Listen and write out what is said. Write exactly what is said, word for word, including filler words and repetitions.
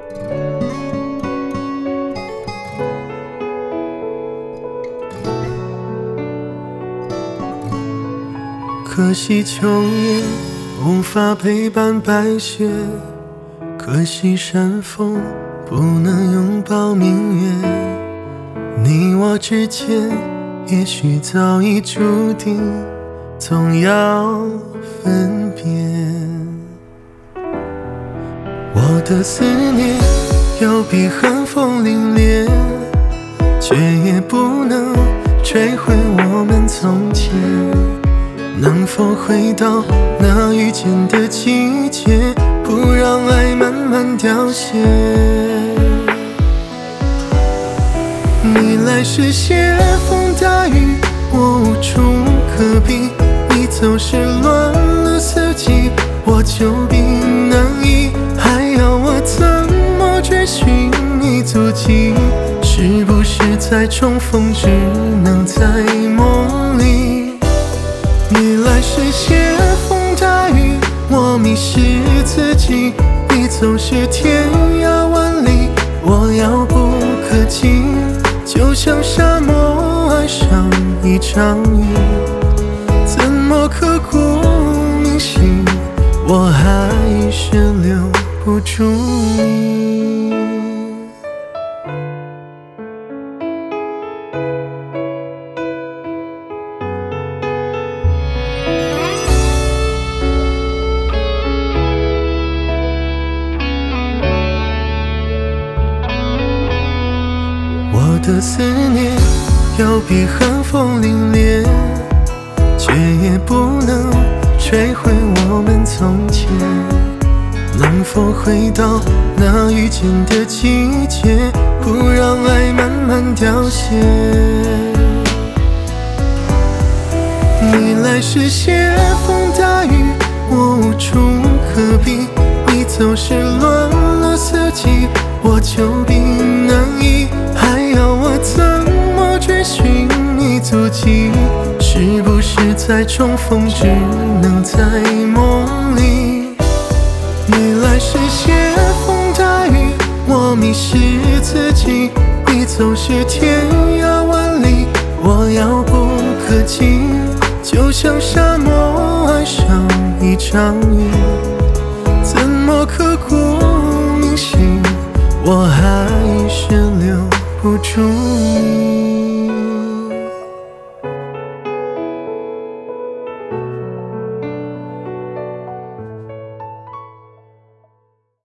可惜秋叶无法陪伴白雪，可惜山峰不能拥抱明月。你我之间也许早已注定，总要分别。我的思念有比寒风凛冽，却也不能摧毁我们从前。能否回到那遇见的季节，不让爱慢慢凋谢？你来时携风大雨，我无处可避；你走时乱了四季，我久病难医。还要我怎么追寻你足迹？是不是再重逢只能在梦里？你来时携风大雨，我迷失自己；你走时天涯万里，我遥不可及。就像沙漠爱上一场雨，怎么刻骨铭心，我还是留不住你。我的思念有比寒风凛冽，却也不能摧毁我们从前。能否回到那遇见的季节，不让爱慢慢凋谢？你来时携风大雨，我无处可避；你走时乱了四季，我久病难医。还要我怎么追寻你足迹？是不是再重逢只能在梦里？你来时携风大雨，我迷失自己；你走时天涯万里，我遥不可及。就像沙漠爱上一场雨，怎么可